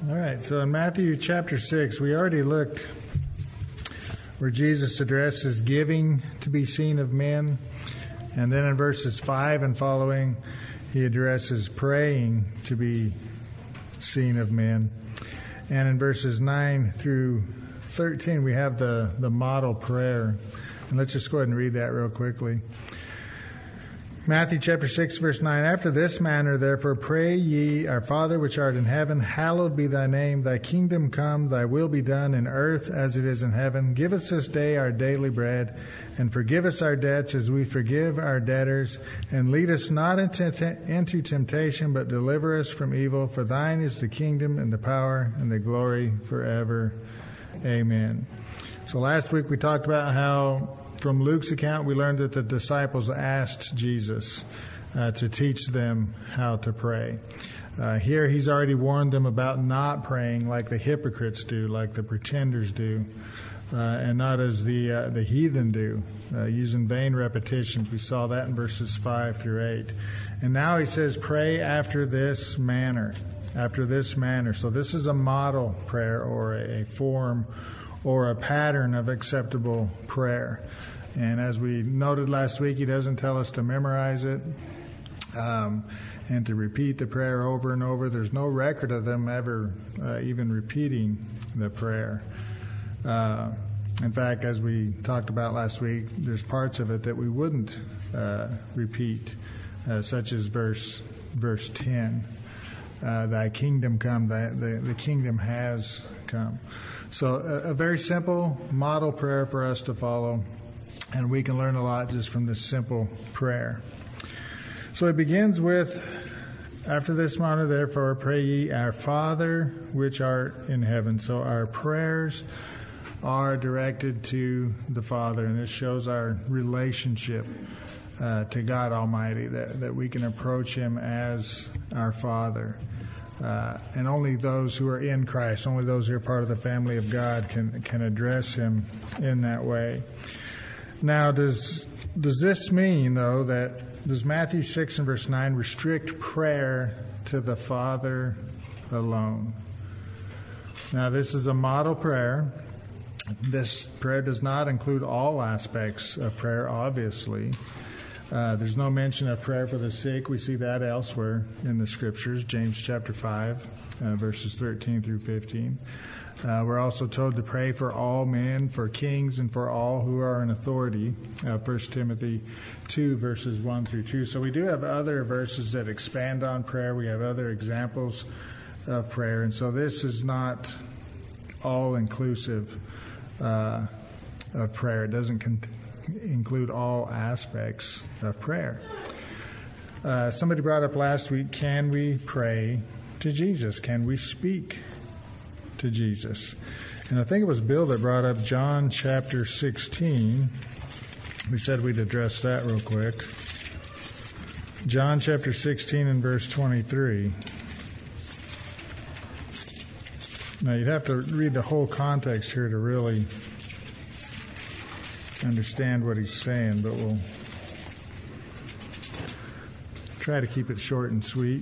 All right, so in Matthew chapter 6, we already looked where Jesus addresses giving to be seen of men. And then in verses 5 and following, he addresses praying to be seen of men. And in verses 9 through 13, we have the model prayer. And let's just go ahead and read that real quickly. Matthew chapter 6, verse 9, After this manner, therefore, pray ye, Our Father which art in heaven, hallowed be thy name. Thy kingdom come, thy will be done in earth as it is in heaven. Give us this day our daily bread, and forgive us our debts as we forgive our debtors. And lead us not into temptation, but deliver us from evil. For thine is the kingdom and the power and the glory forever. Amen. So last week we talked about how from Luke's account, we learned that the disciples asked Jesus to teach them how to pray. Here, he's already warned them about not praying like the hypocrites do, like the pretenders do, and not as the heathen do, using vain repetitions. We saw that in verses 5 through 8. And now he says, pray after this manner. After this manner. So this is a model prayer or a form or a pattern of acceptable prayer. And as we noted last week, he doesn't tell us to memorize it and to repeat the prayer over and over. There's no record of them ever even repeating the prayer. In fact, as we talked about last week, there's parts of it that we wouldn't repeat, such as verse 10. Thy kingdom come, the kingdom has come. So a very simple model prayer for us to follow, and we can learn a lot just from this simple prayer. So it begins with, after this manner, therefore, pray ye, Our Father which art in heaven. So our prayers are directed to the Father, and this shows our relationship to God Almighty, that we can approach Him as our Father. And only those who are in Christ, only those who are part of the family of God can address Him in that way. Now, does this mean, though, does Matthew 6 and verse 9 restrict prayer to the Father alone? Now, this is a model prayer. This prayer does not include all aspects of prayer, obviously. There's no mention of prayer for the sick. We see that elsewhere in the Scriptures, James chapter 5, verses 13 through 15. We're also told to pray for all men, for kings, and for all who are in authority, 1 Timothy 2, verses 1 through 2. So we do have other verses that expand on prayer. We have other examples of prayer. And so this is not all-inclusive of prayer. It doesn't include all aspects of prayer. Somebody brought up last week, can we pray to Jesus? Can we speak to Jesus? And I think it was Bill that brought up John chapter 16. We said we'd address that real quick. John chapter 16 and verse 23. Now you'd have to read the whole context here to really understand what he's saying, but we'll try to keep it short and sweet.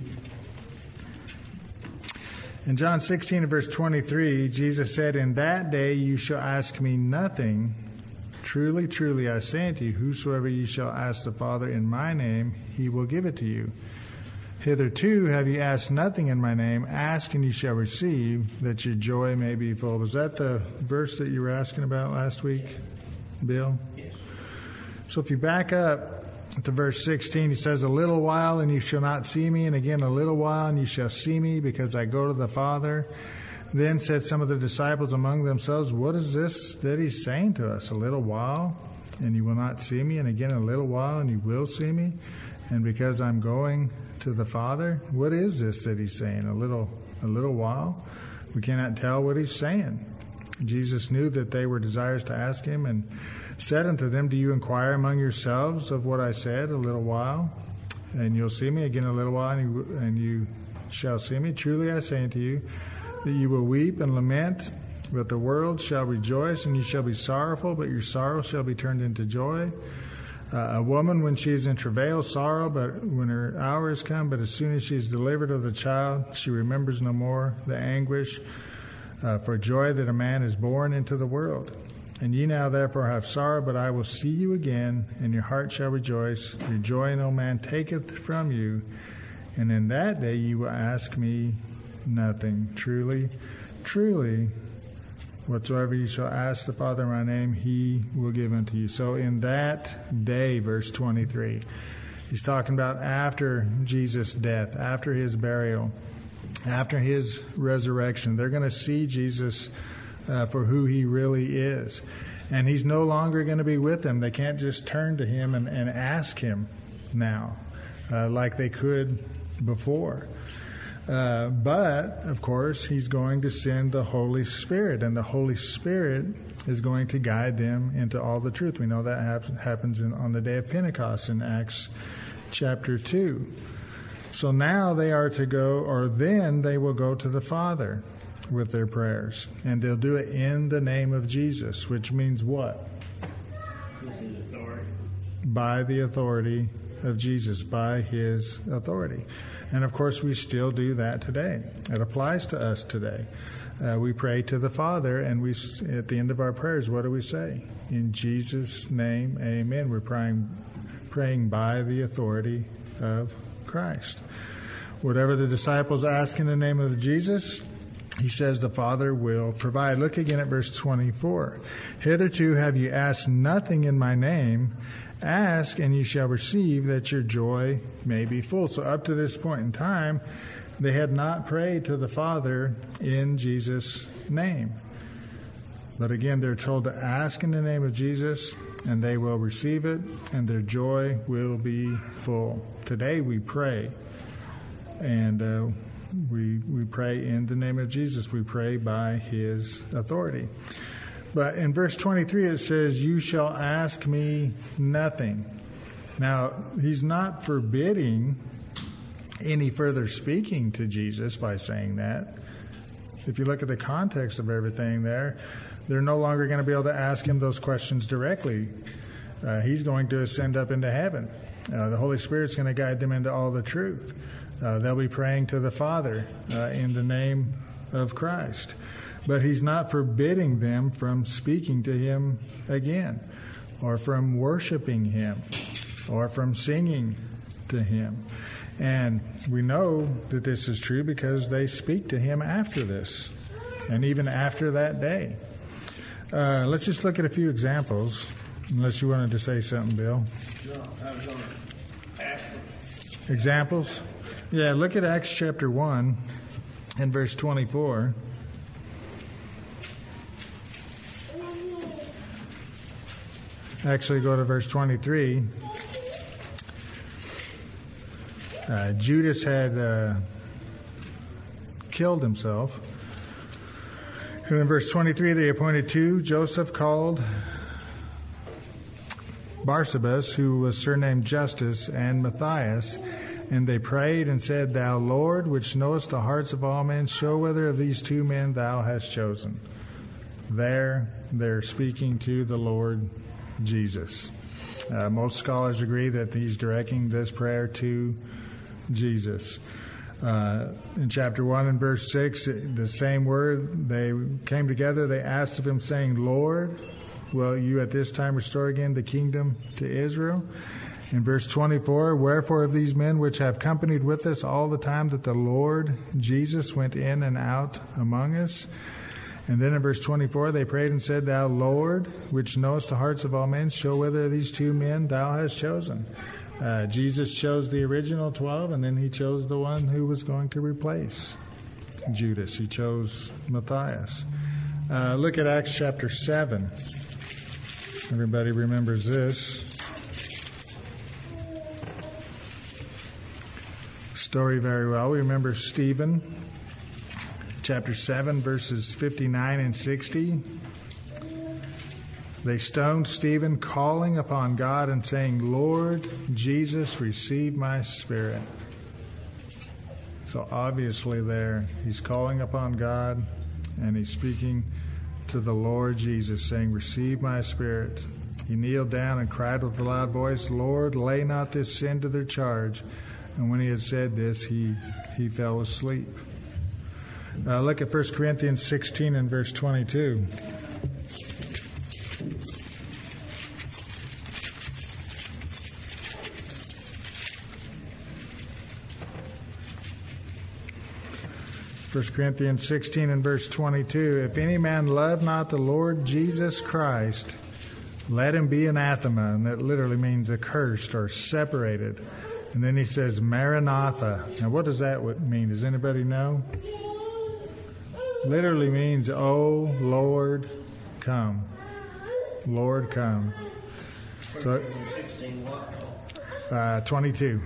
In John 16 and verse 23, Jesus said, In that day you shall ask me nothing. Truly, truly, I say unto you, whosoever ye shall ask the Father in my name, he will give it to you. Hitherto have ye asked nothing in my name. Ask and ye shall receive, that your joy may be full. Was that the verse that you were asking about last week, Bill? Yes. So if you back up to verse 16, he says, A little while and you shall not see me, and again a little while and you shall see me, because I go to the Father. Then said some of the disciples among themselves, What is this that he's saying to us? A little while and you will not see me, and again a little while and you will see me, and because I'm going to the Father? What is this that he's saying? A little while? We cannot tell what he's saying. Jesus knew that they were desirous to ask him, and said unto them, Do you inquire among yourselves of what I said? A little while, and you'll see me. Again a little while, and you shall see me. Truly I say unto you, that you will weep and lament, but the world shall rejoice, and you shall be sorrowful, but your sorrow shall be turned into joy. A woman, when she is in travail, sorrow, but when her hour is come, but as soon as she is delivered of the child, she remembers no more the anguish for joy that a man is born into the world. And ye now therefore have sorrow, but I will see you again, and your heart shall rejoice. Your joy no man taketh from you. And in that day you will ask me nothing. Truly, truly, whatsoever you shall ask the Father in my name, he will give unto you. So in that day, verse 23, he's talking about after Jesus' death, after his burial, after his resurrection. They're going to see Jesus for who he really is. And he's no longer going to be with them. They can't just turn to him and ask him now like they could before. But, of course, he's going to send the Holy Spirit, and the Holy Spirit is going to guide them into all the truth. We know that happens on the day of Pentecost in Acts chapter 2. So now they are to go, or then they will go to the Father with their prayers, and they'll do it in the name of Jesus, which means what? By the authority of Jesus, by his authority. And of course we still do that today. It applies to us today. We pray to the Father, and we, at the end of our prayers, what do we say? In Jesus' name, amen. We're praying by the authority of Christ. Whatever the disciples ask in the name of Jesus, he says the Father will provide. Look again at verse 24. Hitherto have you asked nothing in my name. Ask, and you shall receive, that your joy may be full. So up to this point in time, they had not prayed to the Father in Jesus' name. But again, they're told to ask in the name of Jesus, and they will receive it, and their joy will be full. Today we pray, and we pray in the name of Jesus. We pray by his authority. But in verse 23 it says, you shall ask me nothing. Now, he's not forbidding any further speaking to Jesus by saying that. If you look at the context of everything there, they're no longer going to be able to ask him those questions directly. He's going to ascend up into heaven. The Holy Spirit's going to guide them into all the truth. They'll be praying to the Father in the name of Christ. But he's not forbidding them from speaking to him again, or from worshiping him, or from singing to him. And we know that this is true because they speak to him after this, and even after that day. Let's just look at a few examples, unless you wanted to say something, Bill. No, I was going to ask them. Examples? Yeah, look at Acts chapter 1 and verse 24. Actually, go to verse 23. Judas had killed himself. And in verse 23, they appointed two. Joseph called Barsabas, who was surnamed Justus, and Matthias. And they prayed and said, Thou Lord, which knowest the hearts of all men, show whether of these two men thou hast chosen. There, they're speaking to the Lord Jesus. Most scholars agree that he's directing this prayer to Jesus. In chapter 1 and verse 6, the same word, they came together, they asked of him, saying, Lord, will you at this time restore again the kingdom to Israel? In verse 24, wherefore of these men which have companied with us all the time that the Lord Jesus went in and out among us. And then in verse 24, they prayed and said, Thou Lord, which knowest the hearts of all men, show whether these two men thou hast chosen. Jesus chose the original 12, and then he chose the one who was going to replace Judas. He chose Matthias. Look at Acts chapter 7. Everybody remembers this story very well. We remember Stephen, chapter 7, verses 59 and 60. They stoned Stephen, calling upon God and saying, Lord Jesus, receive my spirit. So obviously there, he's calling upon God, and he's speaking to the Lord Jesus, saying, receive my spirit. He kneeled down and cried with a loud voice, Lord, lay not this sin to their charge. And when he had said this, he fell asleep. Look at 1 Corinthians 16 and verse 22. First Corinthians 16 and verse 22, if any man love not the Lord Jesus Christ, let him be anathema. And that literally means accursed or separated. And then he says, Maranatha. Now what does that mean? Does anybody know? Literally means, oh Lord, come. Lord, come. So, 16 what? 22.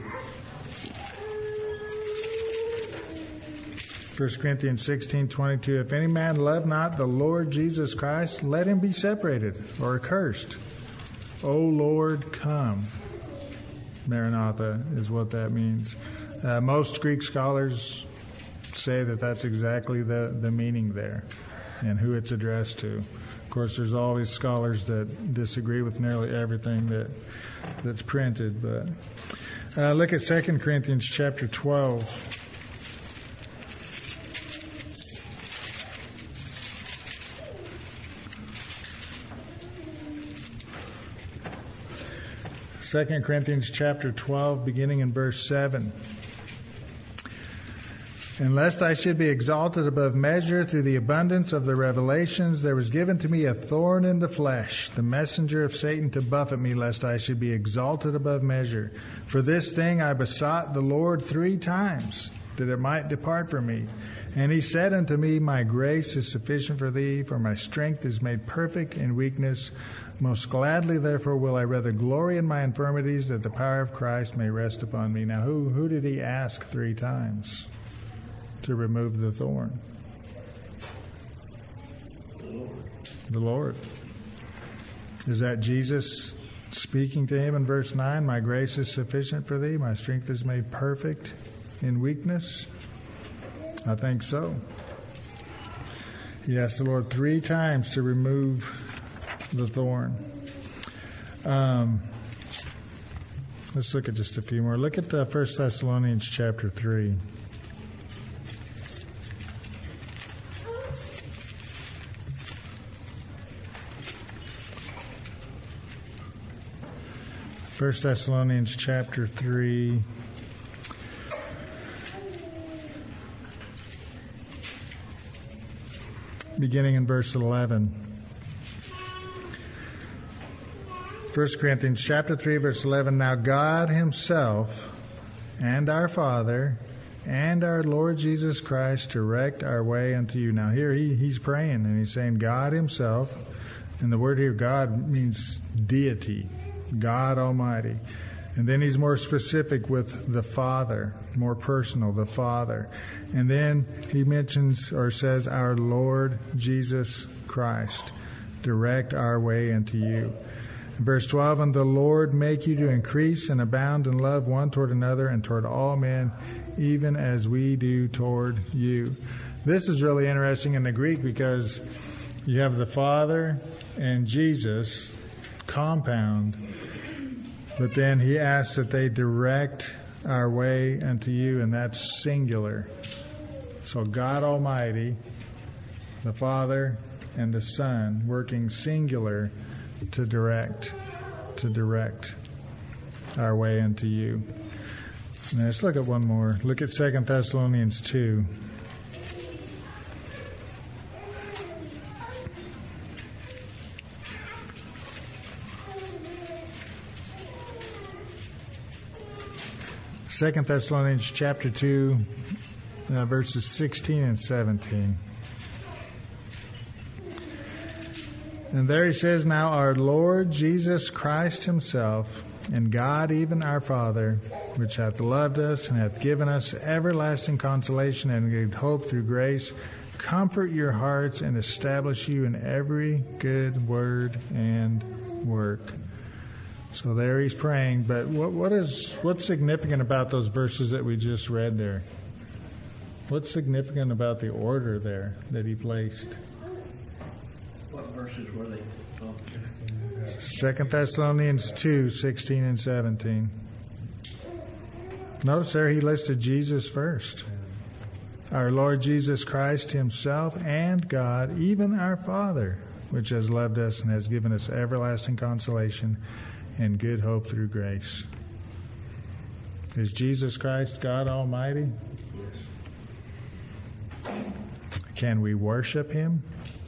1 Corinthians 16:22. If any man love not the Lord Jesus Christ, let him be separated or accursed. O Lord, come. Maranatha is what that means. Most Greek scholars say that that's exactly the meaning there and who it's addressed to. Of course, there's always scholars that disagree with nearly everything that's printed. But look at 2 Corinthians chapter 12. 2 Corinthians chapter 12, beginning in verse 7. And lest I should be exalted above measure through the abundance of the revelations, there was given to me a thorn in the flesh, the messenger of Satan to buffet me, lest I should be exalted above measure. For this thing I besought the Lord 3 times, that it might depart from me. And he said unto me, my grace is sufficient for thee, for my strength is made perfect in weakness. Most gladly, therefore, will I rather glory in my infirmities, that the power of Christ may rest upon me. Now, who did he ask 3 times to remove the thorn? The Lord. Is that Jesus speaking to him in verse 9? My grace is sufficient for thee. My strength is made perfect in weakness. I think so. He asked the Lord 3 times to remove the thorn. Let's look at just a few more. Look at 1 Thessalonians chapter 3. First Thessalonians chapter 3. Beginning in verse 11. 1 Corinthians chapter 3, verse 11. Now God himself and our Father and our Lord Jesus Christ direct our way unto you. Now here he's praying and he's saying God himself. And the word here, God, means deity, God Almighty. And then he's more specific with the Father, more personal, the Father. And then he mentions or says our Lord Jesus Christ, direct our way unto you. Verse 12, and the Lord make you to increase and abound in love one toward another and toward all men, even as we do toward you. This is really interesting in the Greek because you have the Father and Jesus compound, but then he asks that they direct our way unto you, and that's singular. So God Almighty, the Father and the Son, working singular to direct our way unto you. Now let's look at one more. Look at 2 Thessalonians 2. Second Thessalonians chapter 2, verses 16 and 17. And there he says, now our Lord Jesus Christ himself, and God even our Father, which hath loved us and hath given us everlasting consolation and good hope through grace, comfort your hearts and establish you in every good word and work. So there he's praying, but what's significant about those verses that we just read there? What's significant about the order there that he placed? What verses were they from? 2 Thessalonians 2, 16 and 17. Notice there he listed Jesus first. Our Lord Jesus Christ himself and God, even our Father, which has loved us and has given us everlasting consolation and good hope through grace. Is Jesus Christ God Almighty? Yes. Can we worship him?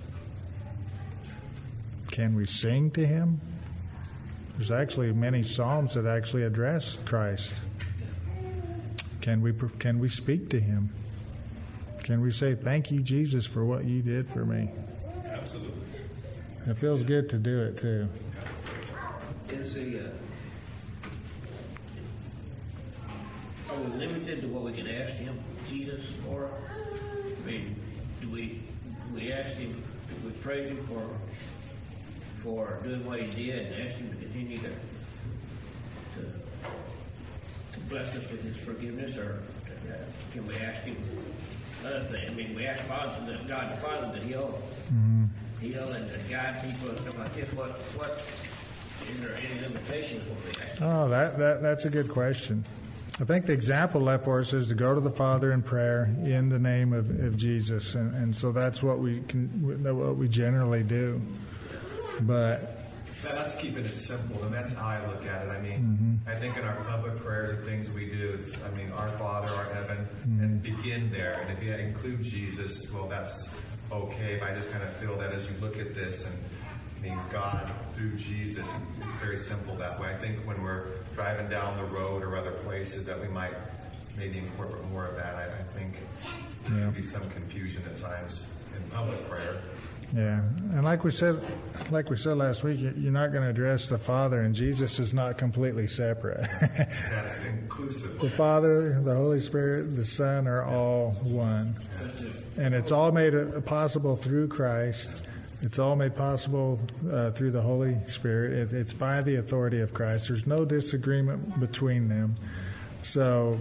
Can we sing to him? There's actually many psalms that actually address Christ. Can we speak to him? Can we say, thank you, Jesus, for what you did for me? Absolutely. It feels good to do it, too. Is are we limited to what we can ask him, Jesus, for? I mean, do we ask him, do we praise him for doing what he did and ask him to continue to bless us with his forgiveness, or can we ask him other things? I mean, we ask God the Father to heal and to guide people and stuff like this. What is there any limitations when we ask him? Oh, that's a good question. I think the example left for us is to go to the Father in prayer in the name of Jesus, and so that's what we generally do. But that's keeping it simple, and that's how I look at it. I mean, I think in our public prayers and things we do, it's, our Father, our heaven, and begin there. And if you include Jesus, well, that's okay. But I just kind of feel that as you look at this, and God through Jesus, it's very simple that way. I think when we're driving down the road or other places that we might maybe incorporate more of that. I think there could be some confusion at times in public prayer. Yeah, and like we said last week, you're not going to address the Father, and Jesus is not completely separate. That's inclusive. The Father, the Holy Spirit, the Son are all one, and it's all made possible through Christ. It's all made possible through the Holy Spirit. It's by the authority of Christ. There's no disagreement between them. So,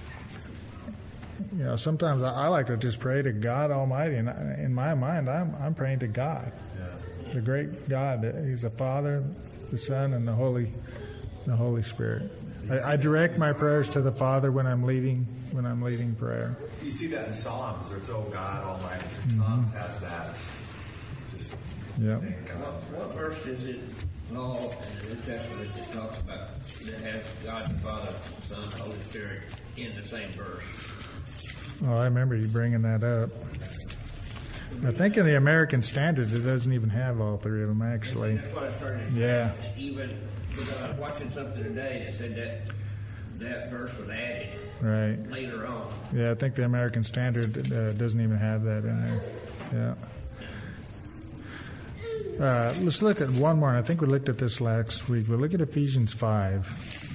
sometimes I like to just pray to God Almighty, and in my mind, I'm praying to God, the great God. He's the Father, the Son, and the Holy Spirit. I direct my prayers to the Father when I'm leading prayer. You see that in Psalms. It's God Almighty. Psalms has that. Yeah. What verse is it all in the New Testament that talks about that has God the Father, Son, Holy Spirit in the same verse? Oh, I remember you bringing that up. I think in the American Standard it doesn't even have all three of them, actually. That's what I started to Yeah. Even because I was watching something today that said that verse was added later on. Yeah, I think the American Standard doesn't even have that in there. Yeah. Let's look at one more, and I think we looked at this last week. We'll look at Ephesians 5.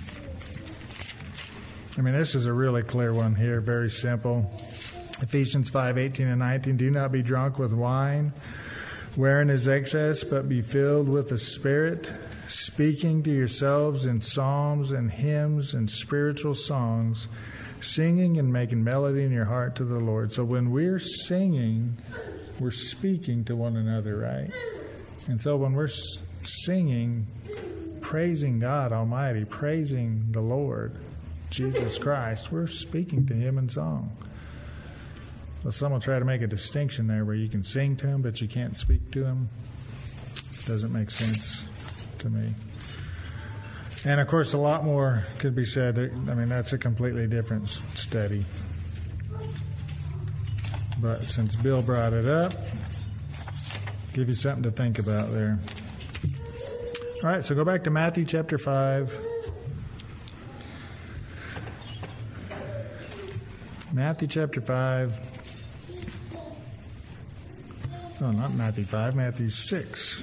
This is a really clear one here, very simple. Ephesians 5, 18 and 19. Do not be drunk with wine, wherein is excess, but be filled with the Spirit, speaking to yourselves in psalms and hymns and spiritual songs, singing and making melody in your heart to the Lord. So when we're singing, we're speaking to one another, right? And so when we're singing, praising God Almighty, praising the Lord, Jesus Christ, we're speaking to Him in song. So some will try to make a distinction there where you can sing to Him, but you can't speak to Him. Doesn't make sense to me. And of course, a lot more could be said. That's a completely different study. But since Bill brought it up, give you something to think about there. All right, so go back to Matthew chapter 5. Matthew chapter 5. Oh, not Matthew 5, Matthew 6.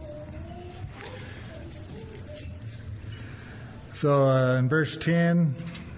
So in verse 10,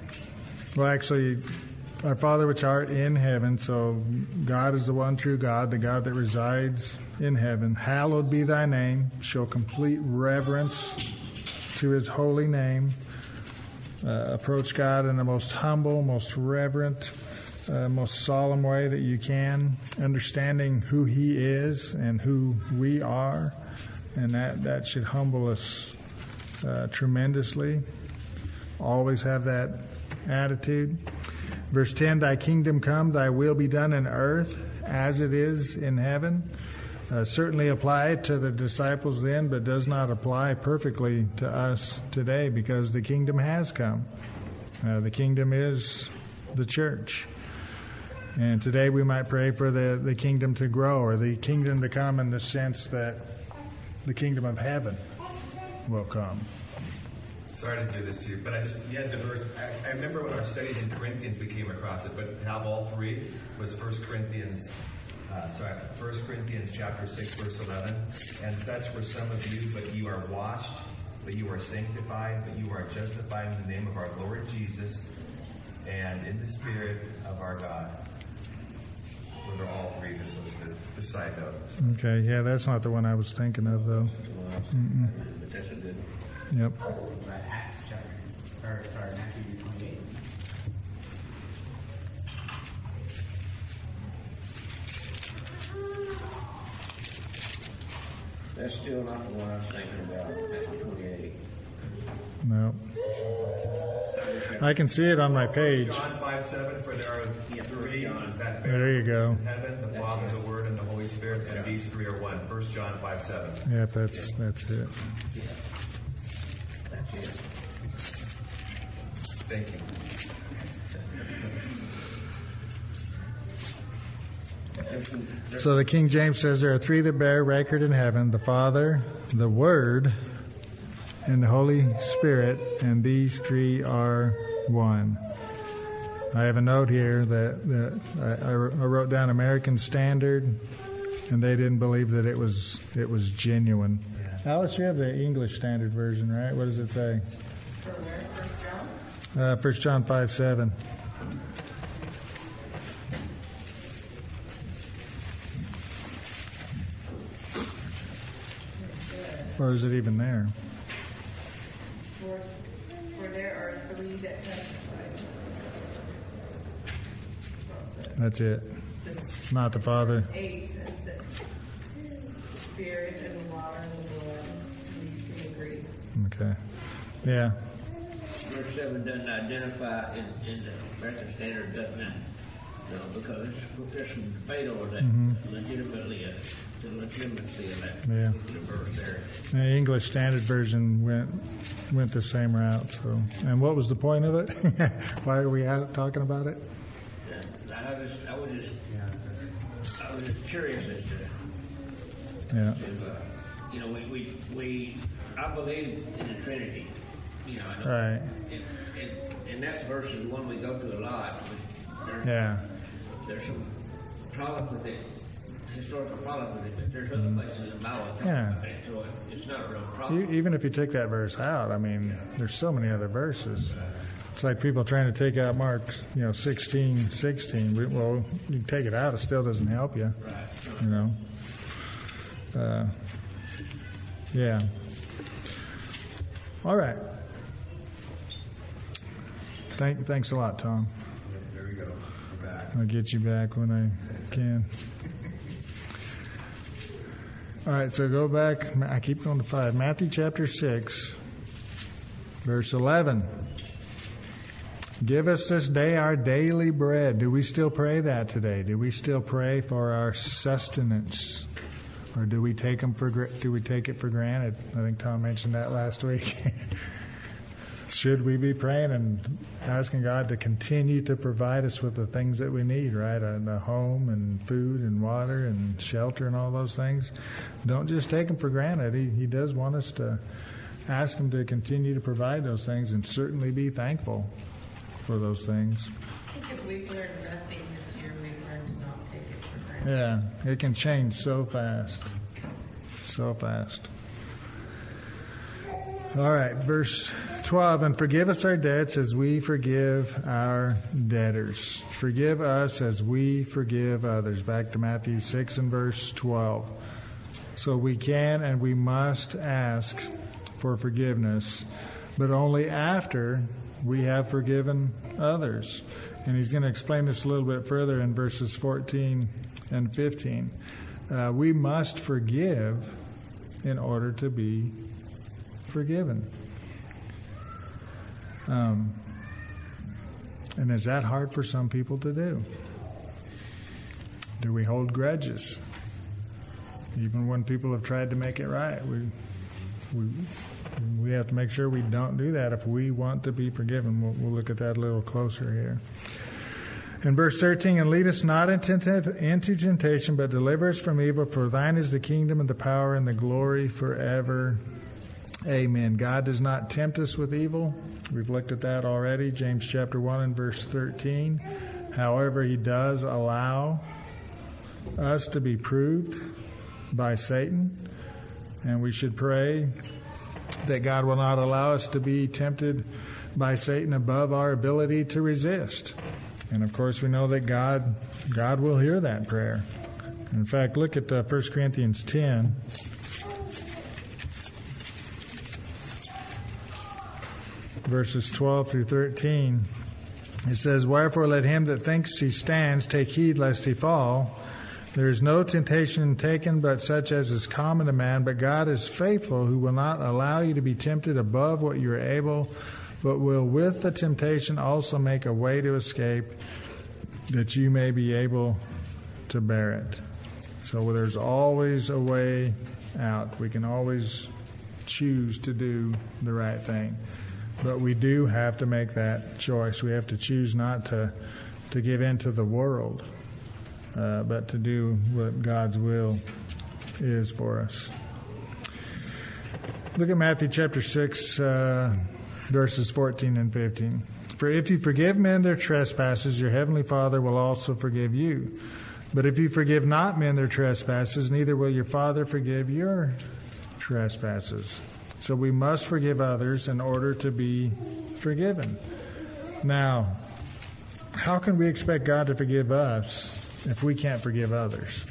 our Father which art in heaven, so God is the one true God, the God that resides in heaven. Hallowed be thy name. Show complete reverence to His holy name. Approach God in the most humble, most reverent most solemn way that you can, understanding who He is and who we are, and that should humble us tremendously. Always have that attitude. Verse 10, Thy kingdom come, Thy will be done in earth as it is in heaven. Certainly applied to the disciples then, but does not apply perfectly to us today because the kingdom has come. The kingdom is the church. And today we might pray for the kingdom to grow, or the kingdom to come in the sense that the kingdom of heaven will come. Sorry to do this to you, but you had the verse. I remember when our studies in Corinthians we came across it, but to have all three was 1 Corinthians chapter 6, verse 11. And such were some of you, but you are washed, but you are sanctified, but you are justified in the name of our Lord Jesus and in the Spirit of our God. Those are all three just listed. Just side note. Okay, yeah, that's not the one I was thinking of, though. But that's a good. Yep. Acts chapter, Matthew 28. That's still not the one I was thinking about. Matthew 28. No. I can see it on my page. John 5:7, for there are three that There you go. in heaven, the Father, the Word, and the Holy Spirit, and these three are one. 1 John 5:7. Yep, that's it. That's it. Thank you. So the King James says there are three that bear record in heaven, the Father, the Word, and the Holy Spirit, and these three are one. I have a note here that I wrote down American Standard, and they didn't believe that it was genuine. Yeah. Alice, you have the English Standard Version, right? What does it say? For where? 1 John 5:7. Or is it even there? For there are three that testify. That's it. Not the Father. 8 says that the Spirit and the water and the blood, these three agree. Okay. Yeah. Verse 7 doesn't identify in the American Standard, doesn't it? No, because there's some debate over that legitimately, the legitimacy of that verse there. The English Standard Version went the same route. So, and what was the point of it? Why are we talking about it? I was just curious as to. Yeah. I believe in the Trinity. Right. And that verse is one we go to a lot. There's some problem with it, historical problem with it, but there's other places in the Bible that talk about it, so it's not a real problem. Even if you take that verse out, I mean, there's so many other verses. It's like people trying to take out Mark, 16:16. Well, you can take it out; it still doesn't help you. Right. Yeah. All right. Thanks a lot, Tom. There we go. We're back. I'll get you back when I can. All right, so go back. I keep going to 5. Matthew chapter 6, verse 11. Give us this day our daily bread. Do we still pray that today? Do we still pray for our sustenance? Or do we take it for granted? I think Tom mentioned that last week. Should we be praying and asking God to continue to provide us with the things that we need, right? A home and food and water and shelter and all those things. Don't just take them for granted. He does want us to ask Him to continue to provide those things and certainly be thankful for those things. I think if we've learned nothing this year, we've learned to not take it for granted. Yeah, it can change so fast. So fast. All right, verse 12, and forgive us our debts as we forgive our debtors. Forgive us as we forgive others. Back to Matthew 6 and verse 12. So we can and we must ask for forgiveness, but only after we have forgiven others. And he's going to explain this a little bit further in verses 14 and 15. We must forgive in order to be forgiven. And is that hard for some people to do? Do we hold grudges? Even when people have tried to make it right, we have to make sure we don't do that if we want to be forgiven. We'll look at that a little closer here. In verse 13, and lead us not into temptation, but deliver us from evil. For thine is the kingdom and the power and the glory forever. Amen. God does not tempt us with evil. We've looked at that already. James chapter 1 and verse 13. However, he does allow us to be proved by Satan. And we should pray that God will not allow us to be tempted by Satan above our ability to resist. And of course, we know that God will hear that prayer. In fact, look at 1 Corinthians 10. Verses 12 through 13. It says, wherefore let him that thinks he stands take heed lest he fall. There is no temptation taken but such as is common to man, but God is faithful, who will not allow you to be tempted above what you are able, but will with the temptation also make a way to escape, that you may be able to bear it. So there's always a way out. We can always choose to do the right thing. But we do have to make that choice. We have to choose not to give in to the world, but to do what God's will is for us. Look at Matthew chapter 6, verses 14 and 15. For if you forgive men their trespasses, your heavenly Father will also forgive you. But if you forgive not men their trespasses, neither will your Father forgive your trespasses. So we must forgive others in order to be forgiven. Now, how can we expect God to forgive us if we can't forgive others?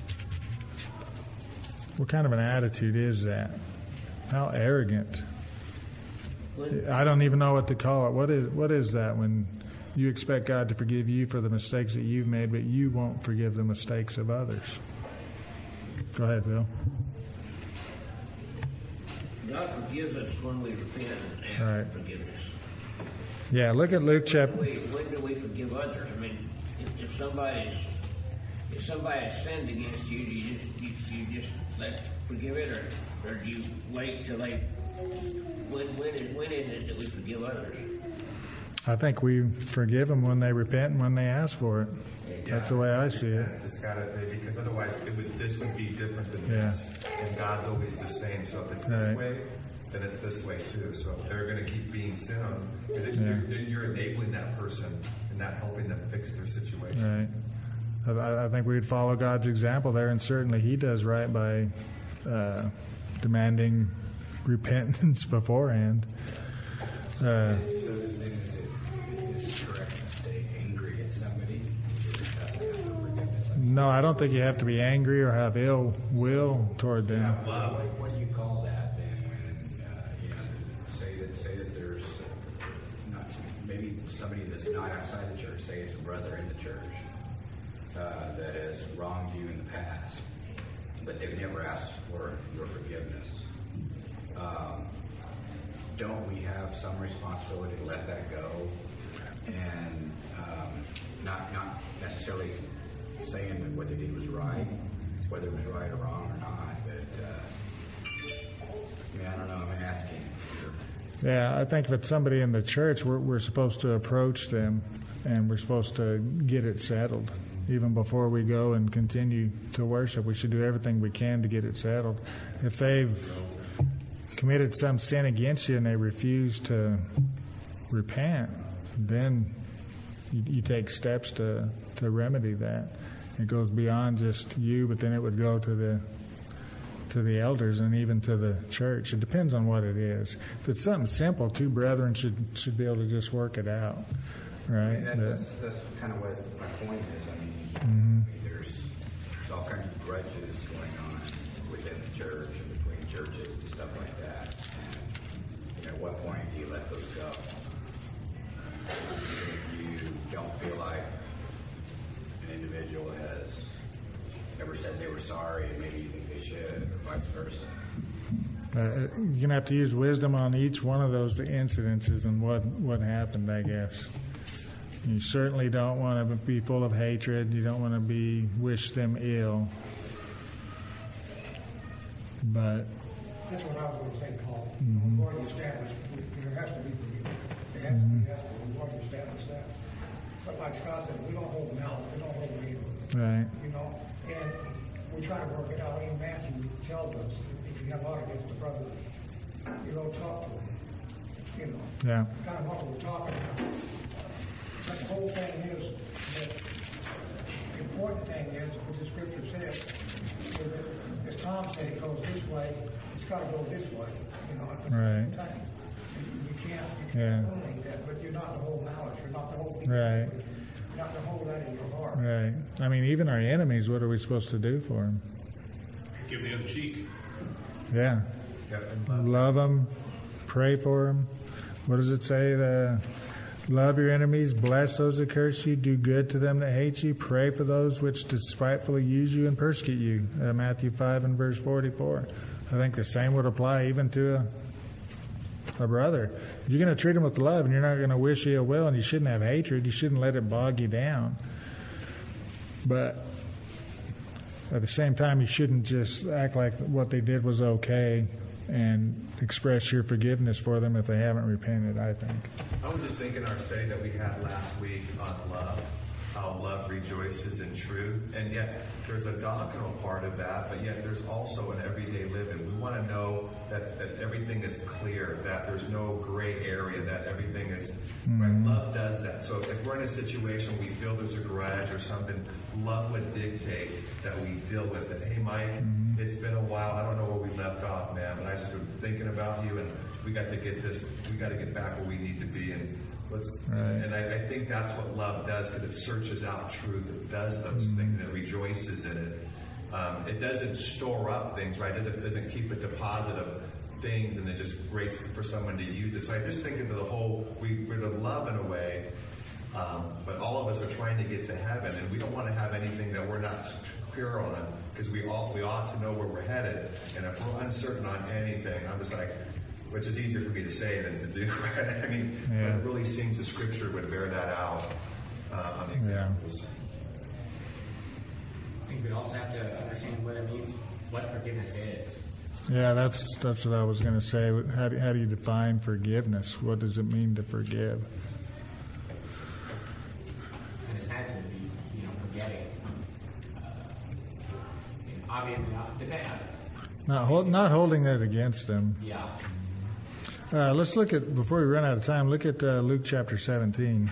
What kind of an attitude is that? How arrogant. I don't even know what to call it. What is that when you expect God to forgive you for the mistakes that you've made, but you won't forgive the mistakes of others? Go ahead, Bill. God forgives us when we repent and ask for forgiveness. Yeah, look at Luke chapter. When do we forgive others? I mean, if somebody has sinned against you, do you just forgive it, or do you wait till they? When is it that we forgive others? I think we forgive them when they repent and when they ask for it. Yeah, that's the way I see it. It's gotta, because otherwise this would be different than this. And God's always the same. So if it's this way, then it's this way too. So if they're going to keep being sin on, then you're enabling that person and not helping them fix their situation. Right. I think we'd follow God's example there, and certainly He does right by demanding repentance beforehand. So is it correct to stay angry at somebody? No, I don't think you have to be angry or have ill will toward them. What do you call that then? When say that there's not maybe somebody that's not outside the church, say it's a brother in the church that has wronged you in the past, but they've never asked for your forgiveness. Don't we have some responsibility to let that go and not necessarily saying that what they did was right, whether it was right or wrong or not, but I don't know, I'm asking. Yeah, I think if it's somebody in the church, we're supposed to approach them and we're supposed to get it settled. Even before we go and continue to worship, we should do everything we can to get it settled. If they've committed some sin against you and they refuse to repent, then you take steps to remedy that. It goes beyond just you, but then it would go to the elders and even to the church. It depends on what it is. If it's something simple, two brethren should be able to just work it out, right? That's kind of what my point is. I mean, there's all kinds of grudges going on within the church and between churches and stuff like that. And at what point do you let those go? Even if you don't feel like an individual has ever said they were sorry, and maybe you think they should, or vice versa. You're going to have to use wisdom on each one of those incidences and what happened, I guess. You certainly don't want to be full of hatred. You don't want to wish them ill. But that's what I was going to say, Paul. We've already established there has to be forgiveness. There has to be. We've already established that. But like Scott said, we don't hold malice. We don't hold anger. right. You know, and we try to work it out. Even Matthew tells us if you have aught against a brother, you don't talk to him. You know, Yeah. kind of what we're talking about. But the whole thing is that the important thing is what the scripture says. Is that, as Tom said, it goes this way. It's got to go this way. You know, at the Right. same time. You can't Yeah. eliminate that, but you're not to hold malice. You're not to hold. Right. You're not to hold that in your heart. Right. I mean, even our enemies, what are we supposed to do for them? Give the other cheek. Yeah. Love them, pray for them. What does it say? Love your enemies, bless those that curse you, do good to them that hate you, pray for those which despitefully use you and persecute you. Matthew 5 and verse 44. I think the same would apply even to a brother. You're going to treat him with love, and you're not going to wish ill will, and you shouldn't have hatred. You shouldn't let it bog you down. But at the same time, you shouldn't just act like what they did was okay and express your forgiveness for them if they haven't repented, I think. I was just thinking our study that we had last week on love, how love rejoices in truth. And yet there's a doctrinal part of that, but yet there's also an everyday living. We want to know that everything is clear, that there's no gray area, that everything is right. Love does that. So if we're in a situation we feel there's a grudge or something, love would dictate that we deal with it. Hey, Mike, it's been a while. I don't know where we left off, man, but I just been thinking about you, and we got to get back where we need to be, and and I think that's what love does, because it searches out truth. It does those things, and it rejoices in it. It doesn't store up things, right? It doesn't keep a deposit of things and then just waits for someone to use it. So I just think of the whole, we're to love in a way, but all of us are trying to get to heaven, and we don't want to have anything that we're not clear on, because we ought to know where we're headed. And if we're uncertain on anything, I'm just like, which is easier for me to say than to do, right? I mean, but it really seems the scripture would bear that out on the examples. I think we also have to understand what it means, what forgiveness is. Yeah, that's what I was going to say. How do you define forgiveness? What does it mean to forgive? In a sense, it would be, forgetting. Obviously, Not holding it against them. Yeah. Let's look at, before we run out of time, look at Luke chapter 17.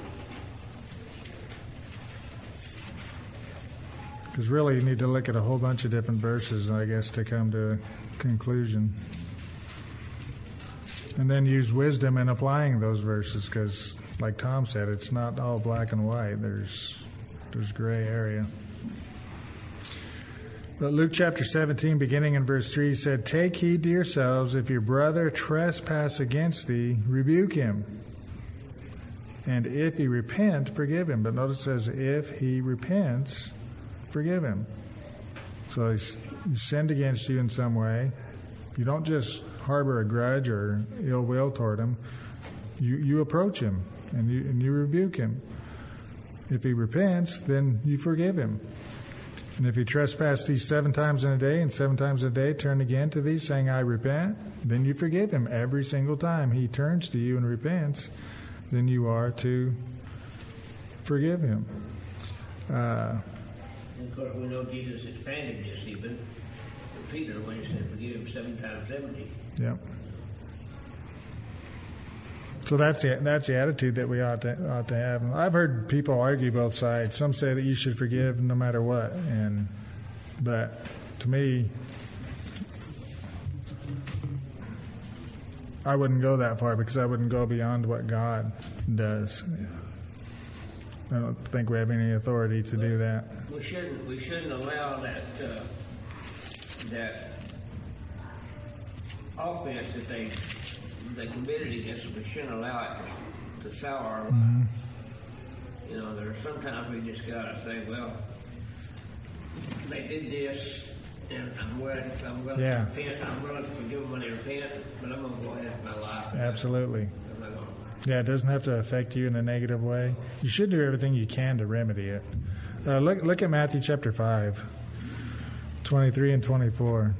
Because really you need to look at a whole bunch of different verses, I guess, to come to a conclusion. And then use wisdom in applying those verses, because, like Tom said, it's not all black and white. There's gray area. But Luke chapter 17, beginning in verse 3, said, "Take heed to yourselves, if your brother trespass against thee, rebuke him. And if he repent, forgive him." But notice it says, if he repents, forgive him. So he sinned against you in some way. You don't just harbor a grudge or ill will toward him. You approach him and you rebuke him. If he repents, then you forgive him. And if he trespass thee 7 times in a day, and 7 times a day turn again to thee, saying, I repent, then you forgive him. Every single time he turns to you and repents, then you are to forgive him. And of course, we know Jesus expanded this even. Peter, when he said, forgive him 7 times 70. Yep. So that's the attitude that we ought to have. I've heard people argue both sides. Some say that you should forgive no matter what, but to me, I wouldn't go that far, because I wouldn't go beyond what God does. I don't think we have any authority to do that. We shouldn't allow that offense that they committed against us. We shouldn't allow it to sour our lives. You know, there's sometimes we just gotta say, well, they did this, and I'm going to Yeah. repent. I'm going to forgive them when they repent, but I'm going to go ahead with my life. Absolutely. I'm not going to. Yeah, it doesn't have to affect you in a negative way. You should do everything you can to remedy it. Look at Matthew chapter 5, 23 and 24.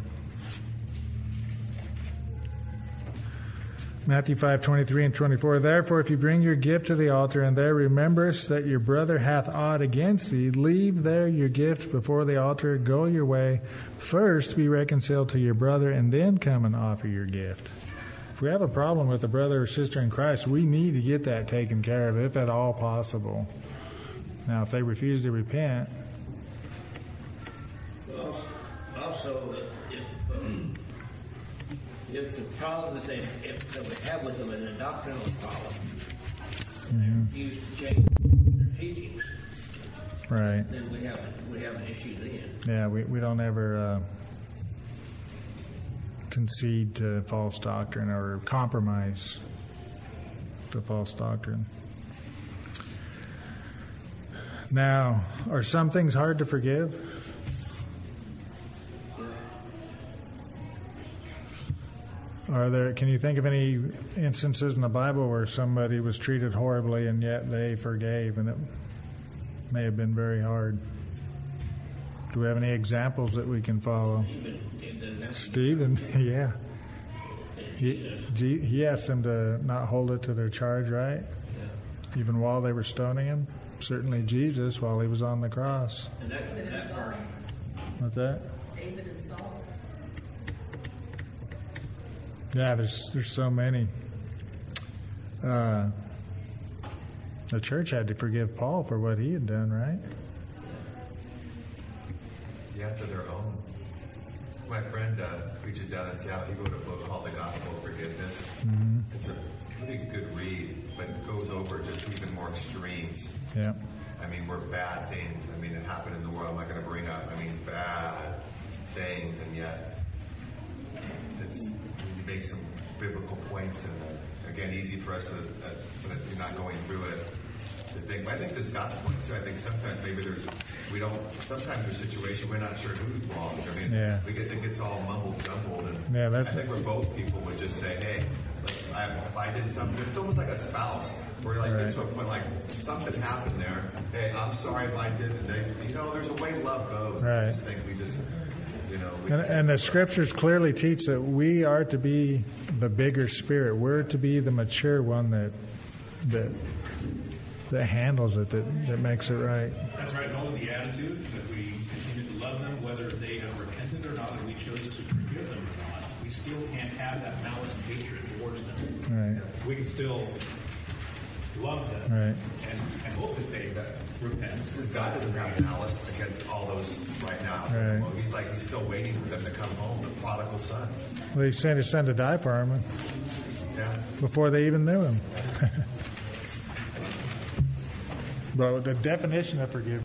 Matthew 5, 23 and 24. Therefore, if you bring your gift to the altar, and there rememberest that your brother hath aught against thee, leave there your gift before the altar, go your way. First be reconciled to your brother, and then come and offer your gift. If we have a problem with a brother or sister in Christ, we need to get that taken care of, if at all possible. Now, if they refuse to repent, Also, if the problem that we have with them is a doctrinal problem, and they refuse to change their teachings, right? then we have an issue then. Yeah, we don't ever concede to false doctrine or compromise to false doctrine. Now, are some things hard to forgive? Can you think of any instances in the Bible where somebody was treated horribly and yet they forgave, and it may have been very hard? Do we have any examples that we can follow? Stephen, yeah. He asked them to not hold it to their charge, right? Yeah. Even while they were stoning him. Certainly Jesus while he was on the cross. And that part. What's that? David and Saul. Yeah, there's so many. The church had to forgive Paul for what he had done, right? Yeah, to their own. My friend preaches down in Seattle. He wrote a book called The Gospel of Forgiveness. Mm-hmm. It's a really good read, but it goes over just even more extremes. Yeah. I mean, where bad things, it happened in the world. I'm not going to bring up, bad things, and yet he makes some biblical points, and again, easy for us to, when you're not going through it, to think. But I think this gospel point too. I think sometimes maybe sometimes there's situations we're not sure who's wrong. It gets all mumbled jumbled, and I think where both people would just say, hey, if I did something, it's almost like a spouse where you get to a point like something happened there. Hey, I'm sorry if I did. And there's a way love goes. Right. I just think we just. And the scriptures clearly teach that we are to be the bigger spirit. We're to be the mature one that handles it, that makes it right. That's right. It's only the attitude that we continue to love them, whether they have repented or not, that we chose to forgive them or not. We still can't have that malice and hatred towards them. Right. We can still love them, right, and hope that they repent. Because God doesn't have malice against all those right now. Right. Well, he's still waiting for them to come home, the prodigal son. Well, he sent his son to die for him before they even knew him. But the definition of forgiveness